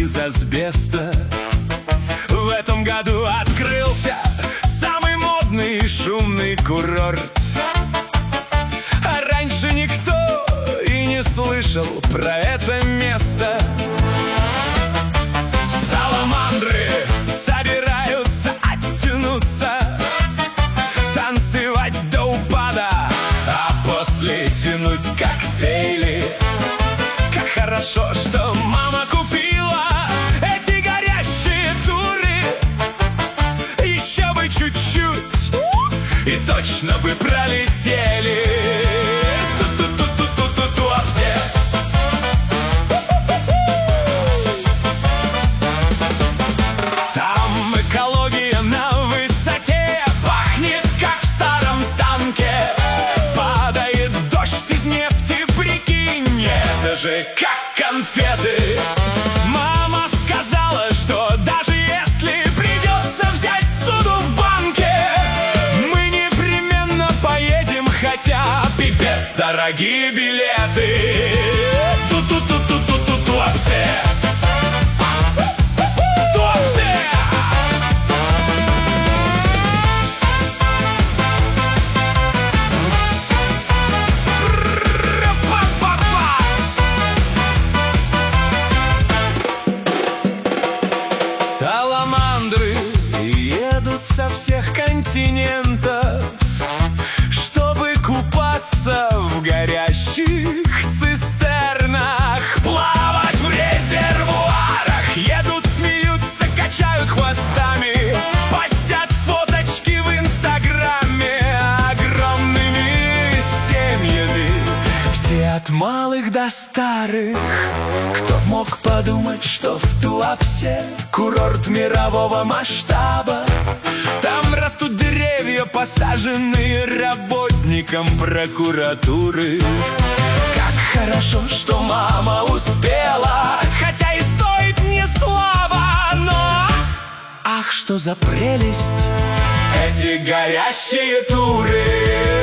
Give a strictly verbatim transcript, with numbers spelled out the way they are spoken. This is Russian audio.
из асбеста. В этом году открылся самый модный и шумный курорт. А раньше никто и не слышал про это место. Саламандры собираются оттянуться, танцевать до упада, а после тянуть коктейли. Как хорошо, что мама купила эти горящие туры. Еще бы чуть-чуть, и точно бы пролетели. Ту-ту-ту-ту-ту-ту, а все там экология на высоте, пахнет как в старом танке. Падает дождь из нефти, прикинь, это же как конфеты. Мама сказала, что даже если придется взять суду в банке, мы непременно поедем, хотя пипец дорогие билеты. Ту-ту-ту-ту-ту-ту, а все саламандры едут со всех континентов, чтобы купаться в горящих цистернах, плавать в резервуарах. Едут, смеются, качают хвостами, постят фоточки в инстаграме огромными семьями. Все от малых до старых. Кто б мог подумать, что в Туапсе курорт мирового масштаба. Там растут деревья, посаженные работником прокуратуры. Как хорошо, что мама успела, хотя и стоит не слабо, но ах, что за прелесть эти горящие туры.